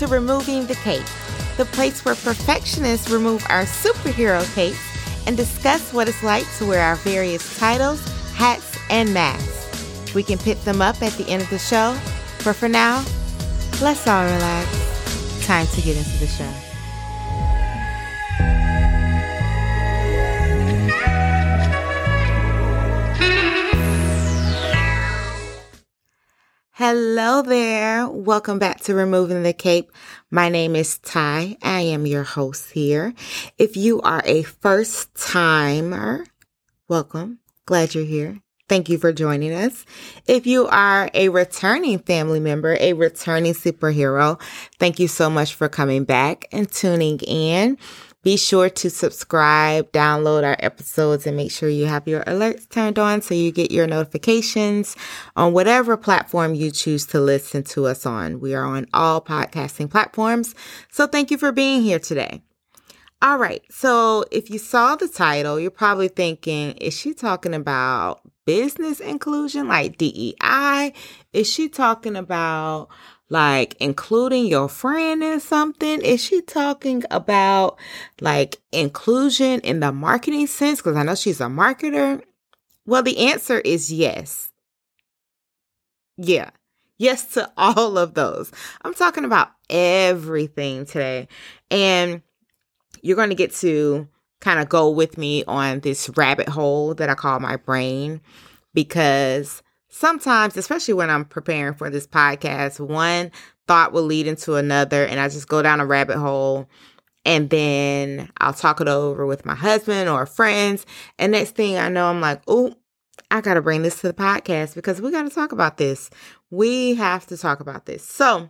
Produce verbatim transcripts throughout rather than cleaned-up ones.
to Removing the Cape, the place where perfectionists remove our superhero capes and discuss what it's like to wear our various titles, hats, and masks. We can pick them up at the end of the show, but for now, let's all relax. Time to get into the show. Hello there. Welcome back to Removing the Cape. My name is Ty. I am your host here. If you are a first timer, welcome. Glad you're here. Thank you for joining us. If you are a returning family member, a returning superhero, thank you so much for coming back and tuning in. Be sure to subscribe, download our episodes, and make sure you have your alerts turned on so you get your notifications on whatever platform you choose to listen to us on. We are on all podcasting platforms, so thank you for being here today. All right, so if you saw the title, you're probably thinking, is she talking about business inclusion like D E I? Is she talking about like including your friend in something? Is she talking about like inclusion in the marketing sense? Because I know she's a marketer. Well, the answer is yes. Yeah. Yes to all of those. I'm talking about everything today. And you're going to get to kind of go with me on this rabbit hole that I call my brain, because sometimes, especially when I'm preparing for this podcast, one thought will lead into another, and I just go down a rabbit hole, and then I'll talk it over with my husband or friends, and next thing I know, I'm like, oh, I got to bring this to the podcast because we got to talk about this. We have to talk about this. So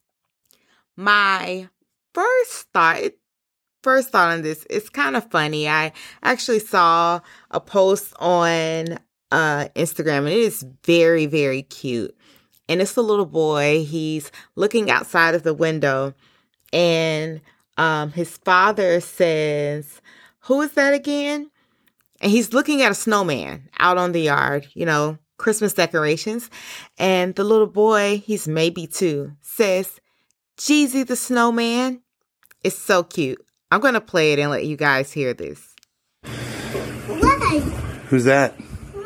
my first thought, first thought on this, it's kind of funny. I actually saw a post on Uh, Instagram, and it is very, very cute. And it's a little boy. He's looking outside of the window, and um, his father says, "Who is that again?" And he's looking at a snowman out on the yard, you know, Christmas decorations. And the little boy, he's maybe two, says, "Jeezy the snowman." It's so cute. I'm going to play it and let you guys hear this. What? Who's that?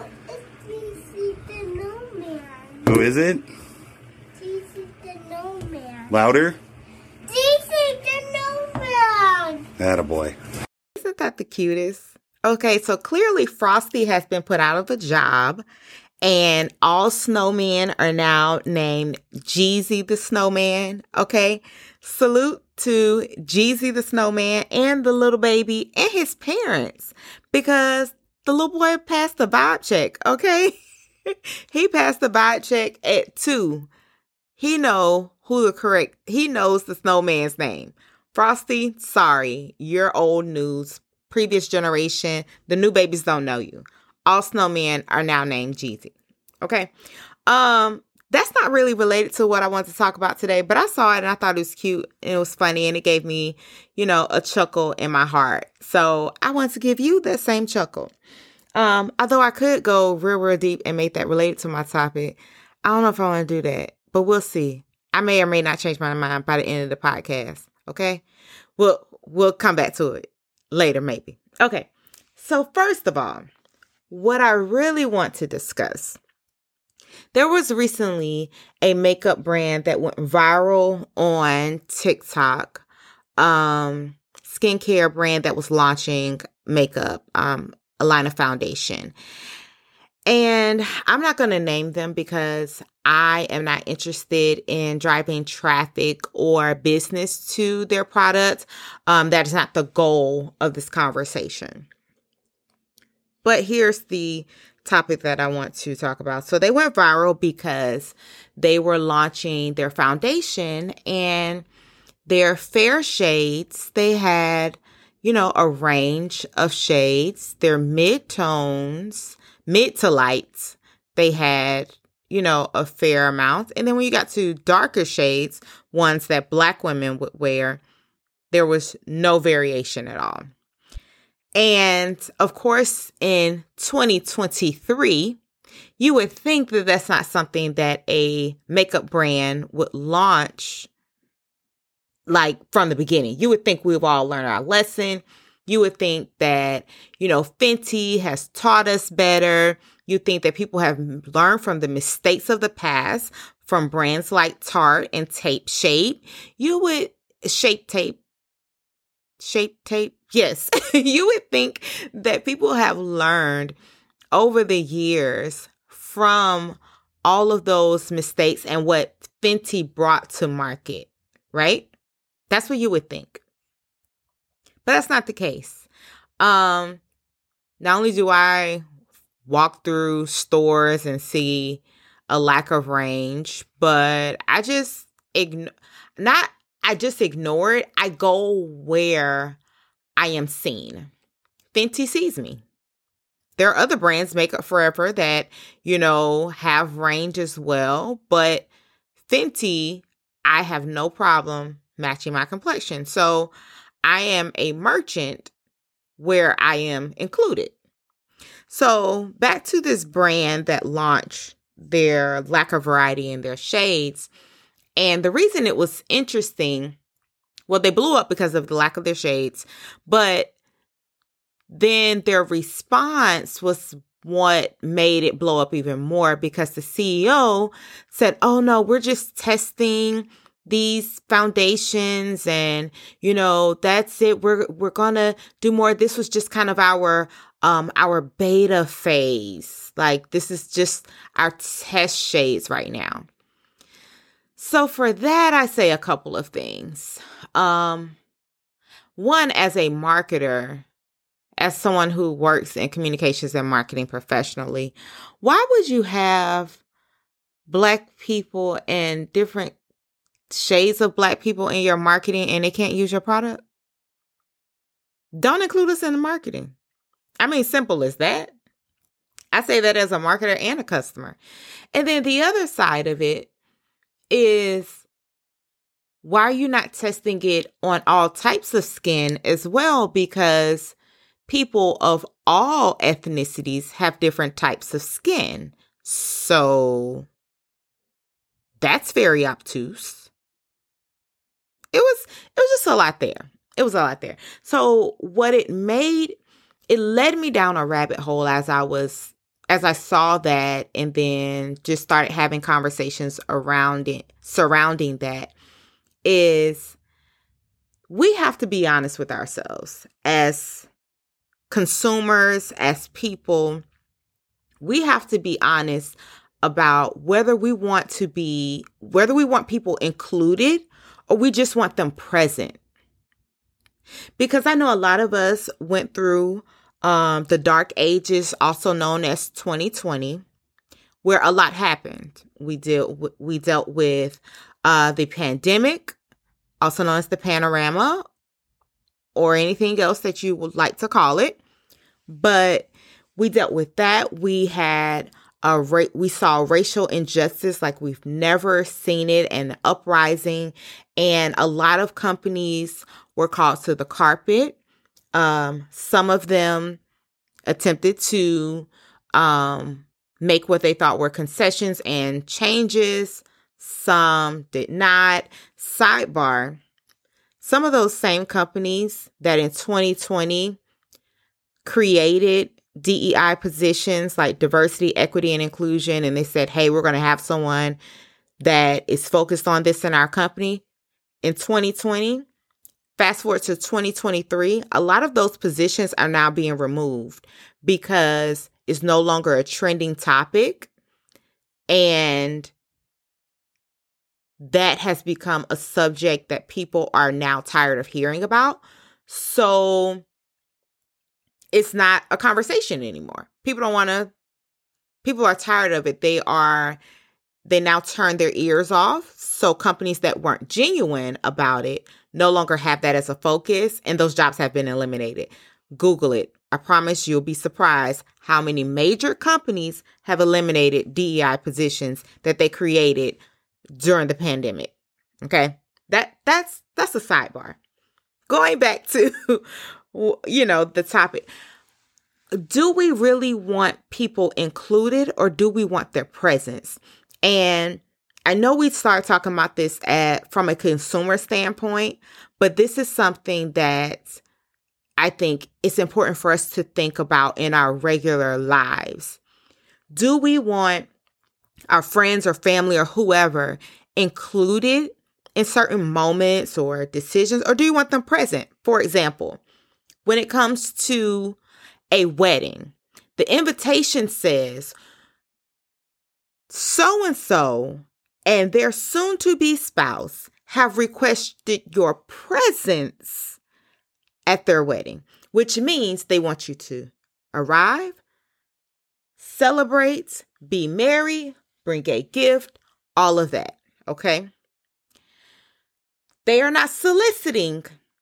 Who is it? Jeezy the Snowman. Louder? Jeezy the Snowman. Attaboy. Isn't that the cutest? Okay, so clearly Frosty has been put out of a job, and all snowmen are now named Jeezy the Snowman. Okay, salute to Jeezy the Snowman and the little baby and his parents, because the little boy passed the vibe check. Okay. He passed the vibe check at two. He know who the correct, he knows the snowman's name. Frosty, sorry, you're old news. Previous generation, the new babies don't know you. All snowmen are now named Jeezy. Okay. Um, that's not really related to what I wanted to talk about today, but I saw it and I thought it was cute and it was funny and it gave me, you know, a chuckle in my heart. So I want to give you that same chuckle. Um, although I could go real, real deep and make that related to my topic. I don't know if I want to do that, but we'll see. I may or may not change my mind by the end of the podcast. Okay. We'll, we'll come back to it later, maybe. Okay. So first of all, what I really want to discuss, there was recently a makeup brand that went viral on TikTok, um, skincare brand that was launching makeup, um, a line of foundation. And I'm not going to name them because I am not interested in driving traffic or business to their product. Um, that is not the goal of this conversation. But here's the topic that I want to talk about. So they went viral because they were launching their foundation, and their fair shades, they had, you know, a range of shades. Their mid-tones, mid to lights, they had, you know, a fair amount. And then when you got to darker shades, ones that Black women would wear, there was no variation at all. And of course, in twenty twenty-three, you would think that that's not something that a makeup brand would launch like from the beginning. You would think we've all learned our lesson. You would think that, you know, Fenty has taught us better. You think that people have learned from the mistakes of the past from brands like Tarte and Tape Shape. You would Shape Tape. Shape Tape. Yes. You would think that people have learned over the years from all of those mistakes and what Fenty brought to market, right? That's what you would think. But that's not the case. Um, not only do I walk through stores and see a lack of range, but I just ignore, not, I just ignore it. I go where I am seen. Fenty sees me. There are other brands, Makeup Forever, that, you know, have range as well. But Fenty, I have no problem matching my complexion. So I am a merchant where I am included. So back to this brand that launched their lack of variety in their shades. And the reason it was interesting, well, they blew up because of the lack of their shades, but then their response was what made it blow up even more, because the C E O said, oh no, we're just testing these foundations and, you know, that's it. We're, we're going to do more. This was just kind of our, um, our beta phase. Like, this is just our test shades right now. So for that, I say a couple of things. Um, one, as a marketer, as someone who works in communications and marketing professionally, why would you have Black people and different shades of Black people in your marketing and they can't use your product? Don't include us in the marketing. I mean, simple as that. I say that as a marketer and a customer. And then the other side of it is, why are you not testing it on all types of skin as well? Because people of all ethnicities have different types of skin. So that's very obtuse. It was, it was just a lot there. It was a lot there. So what it made, it led me down a rabbit hole as I was, as I saw that, and then just started having conversations around it, surrounding that, is we have to be honest with ourselves as consumers, as people. We have to be honest about whether we want to be, whether we want people included or we just want them present. Because I know a lot of us went through um, the dark ages, also known as twenty twenty, where a lot happened. We dealt we dealt with uh, the pandemic, also known as the panorama, or anything else that you would like to call it. But we dealt with that. We had a ra- we saw racial injustice like we've never seen it, and uprising, and a lot of companies were called to the carpet. Um, some of them attempted to um, make what they thought were concessions and changes. Some did not. Sidebar, some of those same companies that in twenty twenty created D E I positions like diversity, equity, and inclusion, and they said, hey, we're going to have someone that is focused on this in our company. In twenty twenty, fast forward to twenty twenty-three, a lot of those positions are now being removed because it's no longer a trending topic, and that has become a subject that people are now tired of hearing about. So it's not a conversation anymore. People don't want to, people are tired of it. They are, they now turn their ears off. So companies that weren't genuine about it no longer have that as a focus, and those jobs have been eliminated. Google it. I promise you'll be surprised how many major companies have eliminated D E I positions that they created during the pandemic. Okay. That that's, that's a sidebar. Going back to, you know, the topic. Do we really want people included, or do we want their presence? And I know we start talking about this at from a consumer standpoint, but this is something that I think it's important for us to think about in our regular lives. Do we want our friends or family or whoever included in certain moments or decisions, or do you want them present? For example, when it comes to a wedding, the invitation says, so-and-so and their soon-to-be spouse have requested your presence at their wedding, which means they want you to arrive, celebrate, be merry, bring a gift, all of that, okay? They are not soliciting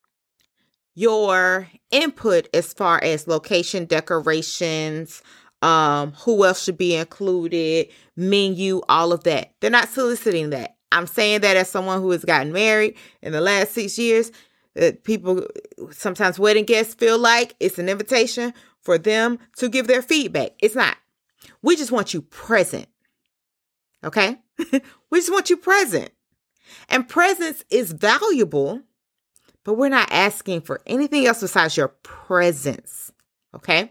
your input as far as location, decorations, um, who else should be included, menu, all of that. They're not soliciting that. I'm saying that as someone who has gotten married in the last six years. Uh, people, sometimes wedding guests feel like it's an invitation for them to give their feedback. It's not. We just want you present. Okay? We just want you present. And presence is valuable, but we're not asking for anything else besides your presence. Okay?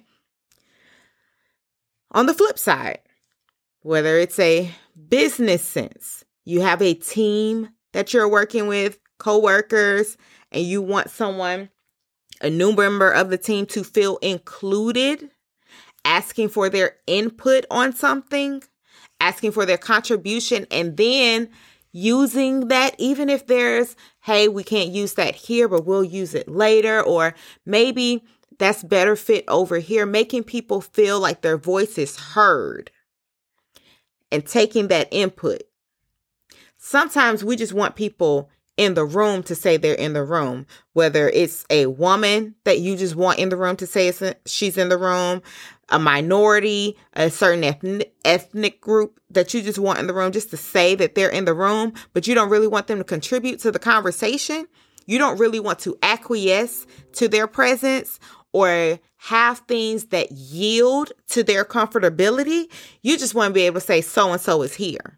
On the flip side, whether it's a business sense, you have a team that you're working with, coworkers, and you want someone, a new member of the team, to feel included, asking for their input on something, asking for their contribution, and then using that, even if there's, hey, we can't use that here, but we'll use it later, or maybe that's better fit over here, making people feel like their voice is heard and taking that input. Sometimes we just want people in the room to say they're in the room, whether it's a woman that you just want in the room to say it's a, she's in the room, a minority, a certain ethnic, ethnic group that you just want in the room just to say that they're in the room, but you don't really want them to contribute to the conversation. You don't really want to acquiesce to their presence or have things that yield to their comfortability. You just want to be able to say so-and-so is here.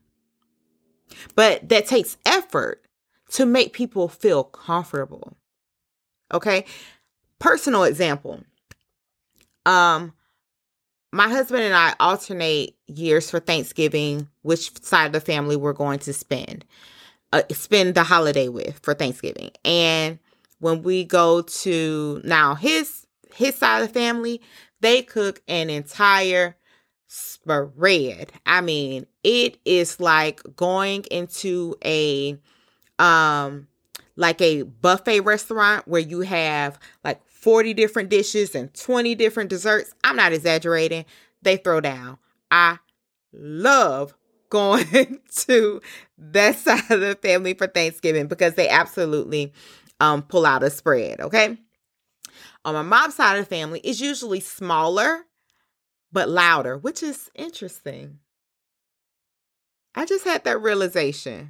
But that takes effort to make people feel comfortable. Okay? Personal example. Um, my husband and I alternate years for Thanksgiving, which side of the family we're going to spend, uh, spend the holiday with for Thanksgiving. And when we go to now his, his side of the family, they cook an entire spread. I mean, it is like going into a um like a buffet restaurant where you have like forty different dishes and twenty different desserts. I'm not exaggerating. They throw down. I love going to that side of the family for Thanksgiving because they absolutely um pull out a spread, okay? On my mom's side of the family, it's usually smaller but louder, which is interesting. I just had that realization.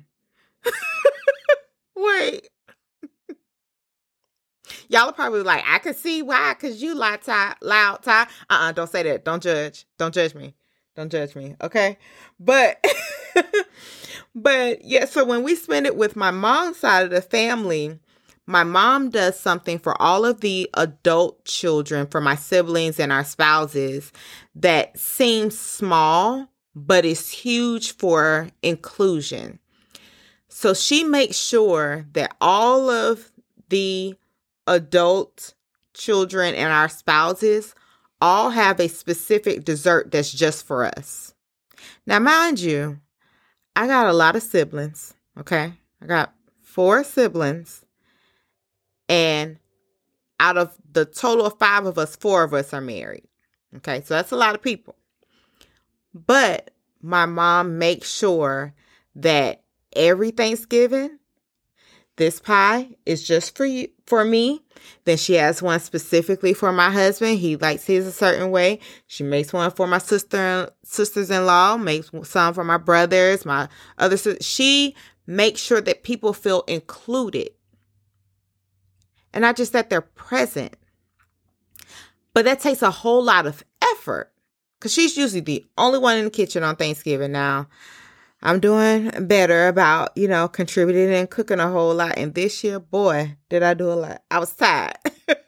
Wait. Y'all are probably like, I can see why, because you loud, Ty. Loud, Ty. Uh-uh, don't say that. Don't judge. Don't judge me. Don't judge me, okay? But, but yeah, so when we spend it with my mom's side of the family, my mom does something for all of the adult children, for my siblings and our spouses, that seems small, but is huge for inclusion. So she makes sure that all of the adult children and our spouses all have a specific dessert that's just for us. Now, mind you, I got a lot of siblings, okay? I got four siblings. And out of the total of five of us, four of us are married. Okay, so that's a lot of people. But my mom makes sure that every Thanksgiving, this pie is just for you, for me. Then she has one specifically for my husband. He likes his a certain way. She makes one for my sister, sisters-in-law, makes some for my brothers, my other sisters. She makes sure that people feel included. And not just that they're present. But that takes a whole lot of effort. Because she's usually the only one in the kitchen on Thanksgiving now. I'm doing better about, you know, contributing and cooking a whole lot. And this year, boy, did I do a lot. I was tired.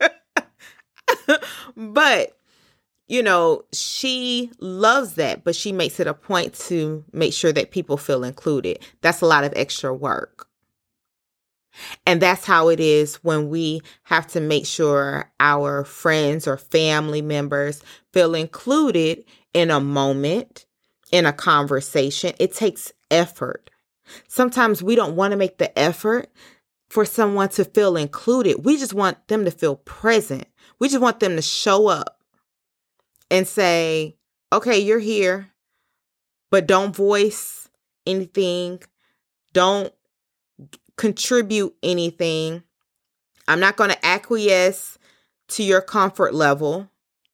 But, you know, she loves that, but she makes it a point to make sure that people feel included. That's a lot of extra work. And that's how it is when we have to make sure our friends or family members feel included in a moment, in a conversation. It takes effort. Sometimes we don't want to make the effort for someone to feel included. We just want them to feel present. We just want them to show up and say, okay, you're here, but don't voice anything. Don't contribute anything. I'm not going to acquiesce to your comfort level.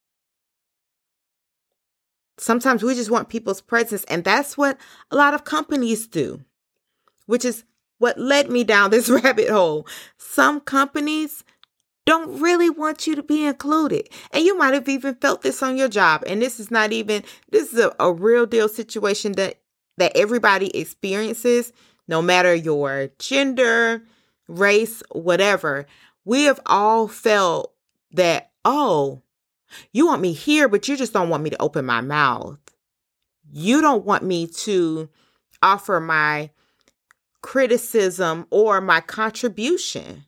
Sometimes we just want people's presence, and that's what a lot of companies do, which is what led me down this rabbit hole. Some companies don't really want you to be included. And you might have even felt this on your job. And this is not even, this is a, a real deal situation that, that everybody experiences, no matter your gender, race, whatever. We have all felt that, oh, you want me here, but you just don't want me to open my mouth. You don't want me to offer my criticism or my contribution.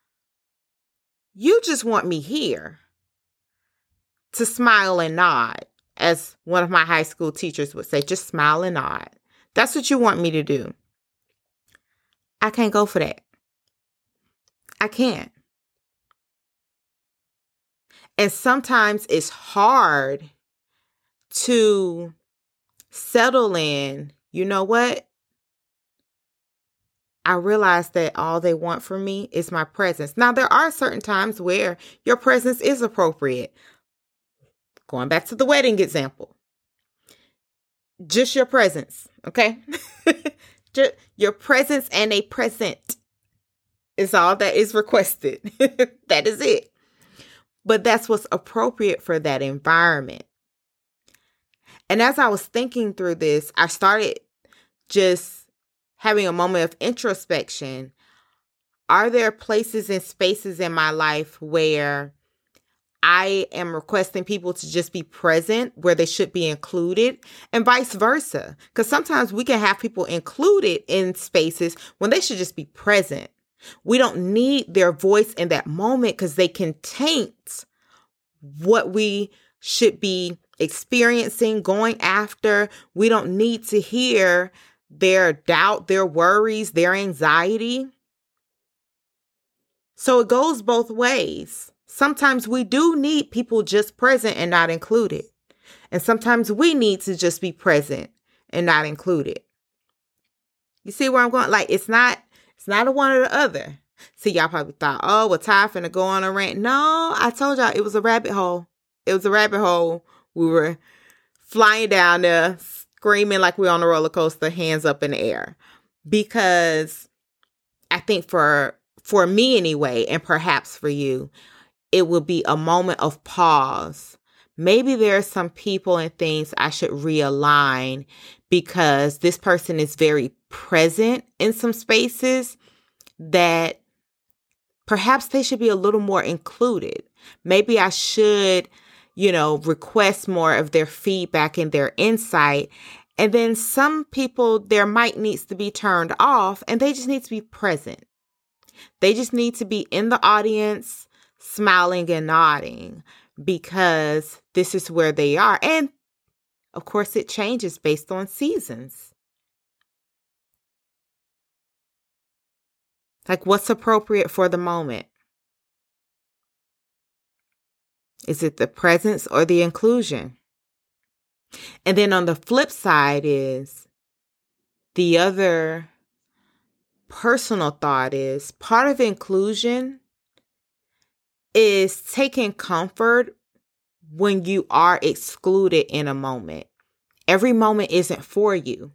You just want me here to smile and nod, as one of my high school teachers would say, just smile and nod. That's what you want me to do. I can't go for that. I can't. And sometimes it's hard to settle in, you know what? I realize that all they want from me is my presence. Now, there are certain times where your presence is appropriate. Going back to the wedding example. Just your presence, okay? Just your presence and a present is all that is requested. That is it. But that's what's appropriate for that environment. And as I was thinking through this, I started just having a moment of introspection. Are there places and spaces in my life where I am requesting people to just be present, where they should be included, and vice versa? Because sometimes we can have people included in spaces when they should just be present. We don't need their voice in that moment because they can taint what we should be experiencing, going after. We don't need to hear their doubt, their worries, their anxiety. So it goes both ways. Sometimes we do need people just present and not included. And sometimes we need to just be present and not included. You see where I'm going? Like, it's not, it's not a one or the other. See, y'all probably thought, oh, well, Ty finna go on a rant. No, I told y'all it was a rabbit hole. It was a rabbit hole. We were flying down there, screaming like we're on a roller coaster, hands up in the air. Because I think for for me anyway, and perhaps for you, it will be a moment of pause. Maybe there are some people and things I should realign because this person is very present in some spaces that perhaps they should be a little more included. Maybe I should, you know, request more of their feedback and their insight. And then some people, their mic needs to be turned off and they just need to be present. They just need to be in the audience, smiling and nodding, because this is where they are. And of course, it changes based on seasons. Like, what's appropriate for the moment? Is it the presence or the inclusion? And then on the flip side is the other personal thought is part of inclusion is taking comfort when you are excluded in a moment. Every moment isn't for you.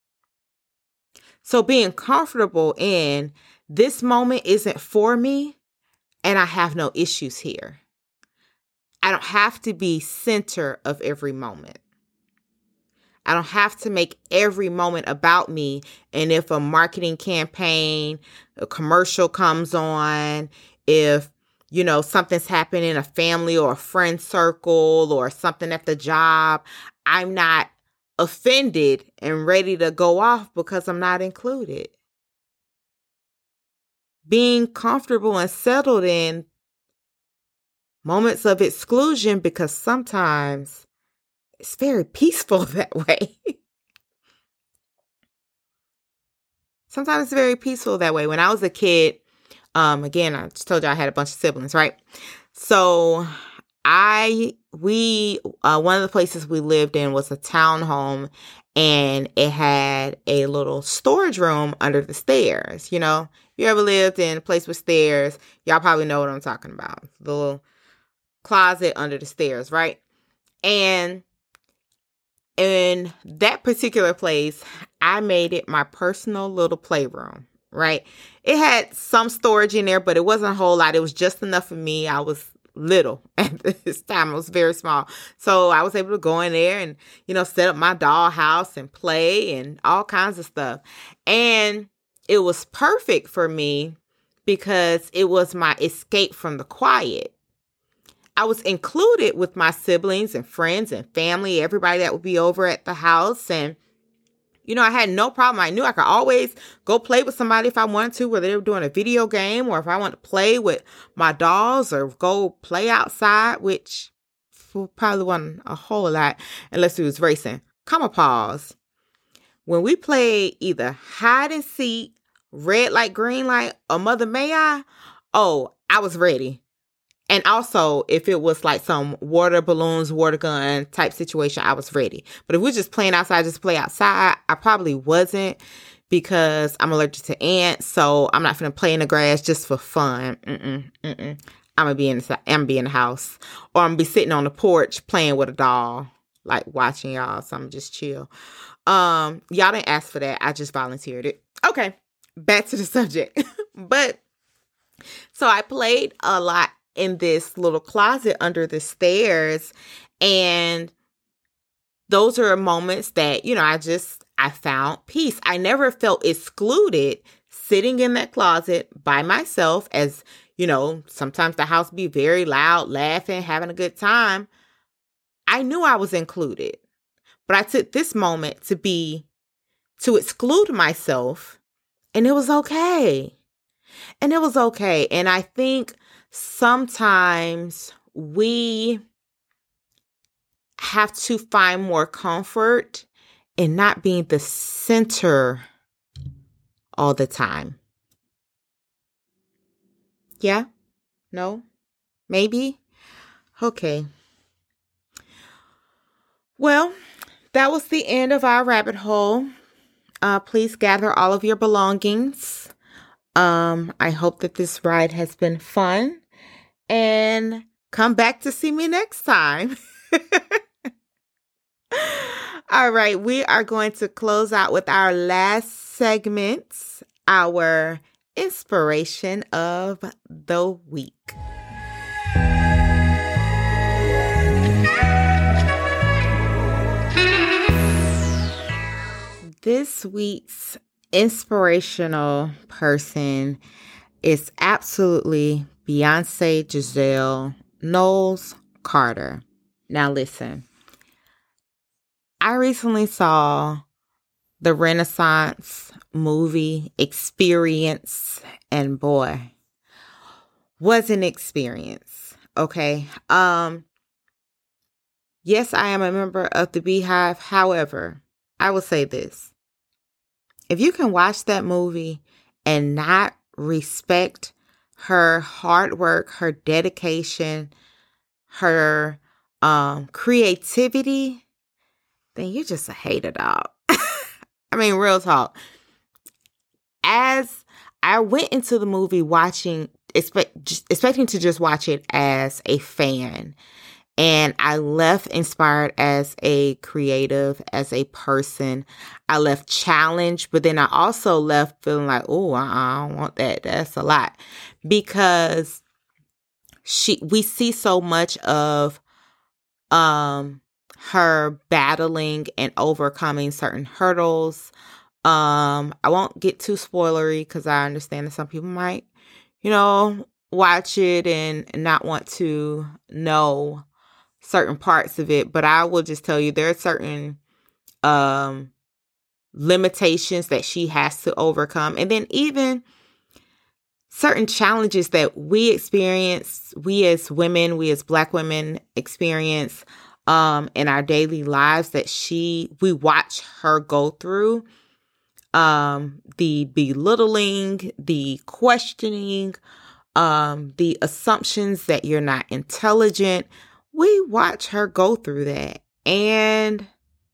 So being comfortable in this moment isn't for me and I have no issues here. I don't have to be center of every moment. I don't have to make every moment about me. And if a marketing campaign, a commercial comes on, if, you know, something's happening in a family or a friend circle or something at the job, I'm not offended and ready to go off because I'm not included. Being comfortable and settled in moments of exclusion, because sometimes it's very peaceful that way. Sometimes it's very peaceful that way. When I was a kid, um, again, I just told you I had a bunch of siblings, right? So I, we, uh, one of the places we lived in was a townhome, and it had a little storage room under the stairs. You know, you ever lived in a place with stairs, y'all probably know what I'm talking about. The little closet under the stairs, right? And in that particular place, I made it my personal little playroom, right? It had some storage in there, but it wasn't a whole lot. It was just enough for me. I was little at this time. I was very small. So I was able to go in there and, you know, set up my doll house and play and all kinds of stuff. And it was perfect for me because it was my escape from the quiet. I was included with my siblings and friends and family, everybody that would be over at the house. And, you know, I had no problem. I knew I could always go play with somebody if I wanted to, whether they were doing a video game or if I wanted to play with my dolls or go play outside, which probably wasn't a whole lot unless we was racing. Comma pause. When we played either hide and seek, red light, green light, or Mother May I, oh, I was ready. And also, if it was like some water balloons, water gun type situation, I was ready. But if we're just playing outside, just play outside, I probably wasn't, because I'm allergic to ants. So I'm not going to play in the grass just for fun. Mm-mm, mm-mm. I'm going to be in the, I'm gonna be in the house. Or I'm going to be sitting on the porch playing with a doll, like watching y'all. So I'm just chill. Um, y'all didn't ask for that. I just volunteered it. Okay, back to the subject. But so I played a lot in this little closet under the stairs. And those are moments that, you know, I just, I found peace. I never felt excluded sitting in that closet by myself, as, you know, sometimes the house be very loud, laughing, having a good time. I knew I was included, but I took this moment to be, to exclude myself, and it was okay. And it was okay. And I think sometimes we have to find more comfort in not being the center all the time. Yeah? No? Maybe? Okay. Well, that was the end of our rabbit hole. Uh, please gather all of your belongings. Um, I hope that this ride has been fun, and come back to see me next time. All right, we are going to close out with our last segment, our inspiration of the week. This week's inspirational person is absolutely Beyonce Giselle Knowles Carter. Now listen, I recently saw the Renaissance movie Experience, and boy, was an experience. Okay. Um, yes, I am a member of the Beehive. However, I will say this. If you can watch that movie and not respect her hard work, her dedication, her um, creativity, then you're just a hater, dog. I mean, real talk. As I went into the movie watching, expect, expecting to just watch it as a fan, and I left inspired as a creative, as a person. I left challenged, but then I also left feeling like, oh, I don't want that. That's a lot. Because she, we see so much of um, her battling and overcoming certain hurdles. Um, I won't get too spoilery because I understand that some people might, you know, watch it and, and not want to know certain parts of it. But I will just tell you there are certain um, limitations that she has to overcome. And then even certain challenges that we experience, we as women, we as Black women experience um, in our daily lives that she, we watch her go through. Um, the belittling, the questioning, um, the assumptions that you're not intelligent. We watch her go through that. And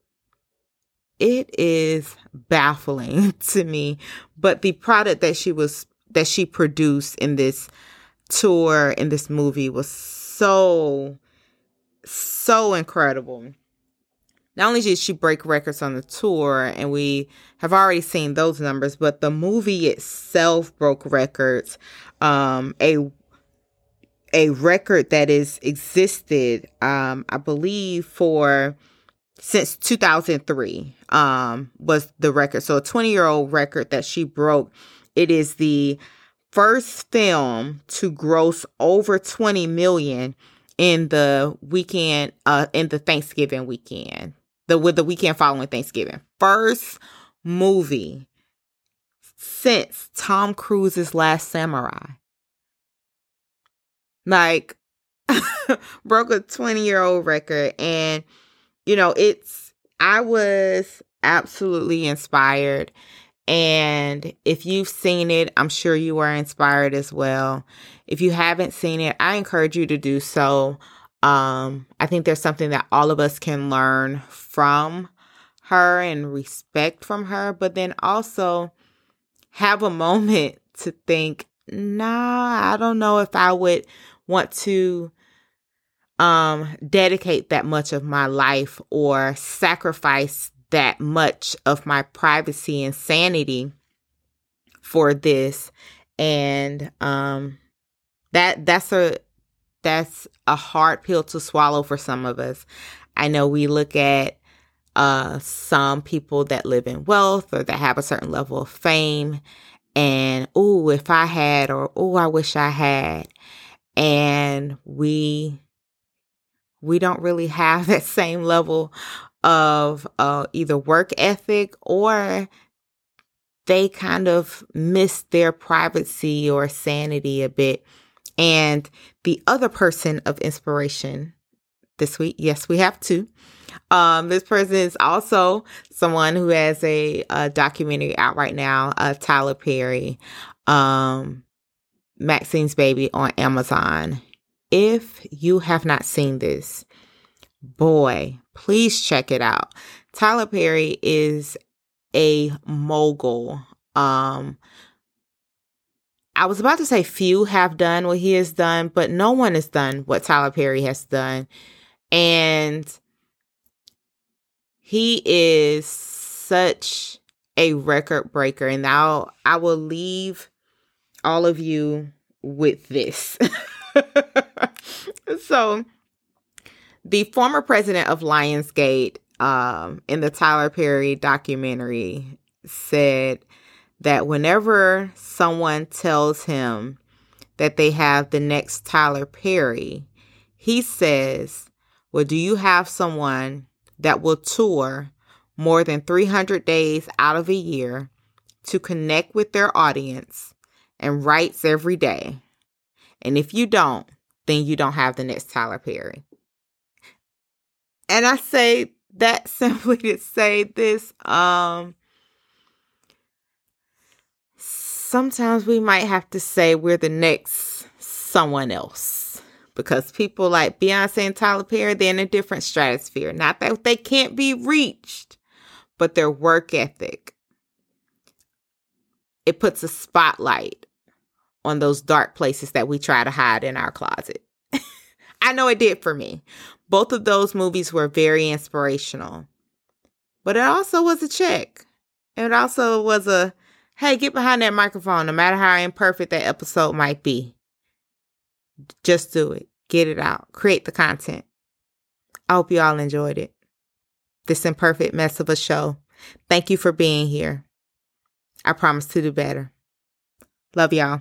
it is baffling to me. But the product that she was, that she produced in this tour, in this movie was so, so incredible. Not only did she break records on the tour, and we have already seen those numbers, but the movie itself broke records. Um, a a record that has existed, um, I believe, for since two thousand three um, was the record. So a twenty-year-old record that she broke. It is the first film to gross over twenty million in the weekend, uh, in the Thanksgiving weekend. The with the weekend following Thanksgiving. First movie since Tom Cruise's Last Samurai. Like, broke a twenty-year-old record. And, you know, it's, I was absolutely inspired. And if you've seen it, I'm sure you are inspired as well. If you haven't seen it, I encourage you to do so. Um, I think there's something that all of us can learn from her and respect from her, but then also have a moment to think, nah, I don't know if I would want to um, dedicate that much of my life or sacrifice that much of my privacy and sanity for this. And um, that that's a That's a hard pill to swallow for some of us. I know we look at uh, some people that live in wealth or that have a certain level of fame and, oh, if I had, or, oh, I wish I had. And we, we don't really have that same level of uh, either work ethic, or they kind of miss their privacy or sanity a bit. And the other person of inspiration this week, yes, we have two. Um, this person is also someone who has a, a documentary out right now, uh, Tyler Perry, um, Maxine's Baby on Amazon. If you have not seen this, boy, please check it out. Tyler Perry is a mogul. Um, I was about to say few have done what he has done, but no one has done what Tyler Perry has done. And he is such a record breaker. And now I will leave all of you with this. So the former president of Lionsgate, um, in the Tyler Perry documentary, said that whenever someone tells him that they have the next Tyler Perry, he says, well, do you have someone that will tour more than three hundred days out of a year to connect with their audience and writes every day? And if you don't, then you don't have the next Tyler Perry. And I say that simply to say this, um, sometimes we might have to say we're the next someone else, because people like Beyonce and Tyler Perry, they're in a different stratosphere. Not that they can't be reached, but their work ethic, it puts a spotlight on those dark places that we try to hide in our closet. I know it did for me. Both of those movies were very inspirational, but it also was a check. It also was a, hey, get behind that microphone, no matter how imperfect that episode might be. Just do it. Get it out. Create the content. I hope you all enjoyed it. this imperfect mess of a show. Thank you for being here. I promise to do better. Love y'all.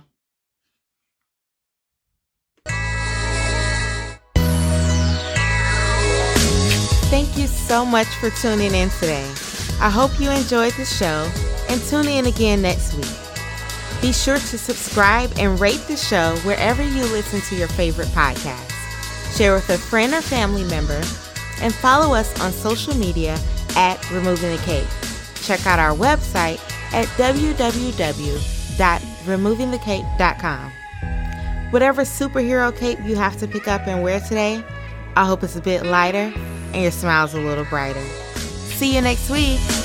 Thank you so much for tuning in today. I hope you enjoyed the show and tune in again next week. Be sure to subscribe and rate the show wherever you listen to your favorite podcast. Share with a friend or family member and follow us on social media at Removing the Cape. Check out our website at w w w dot removing the cape dot com. Whatever superhero cape you have to pick up and wear today, I hope it's a bit lighter and your smile's a little brighter. See you next week.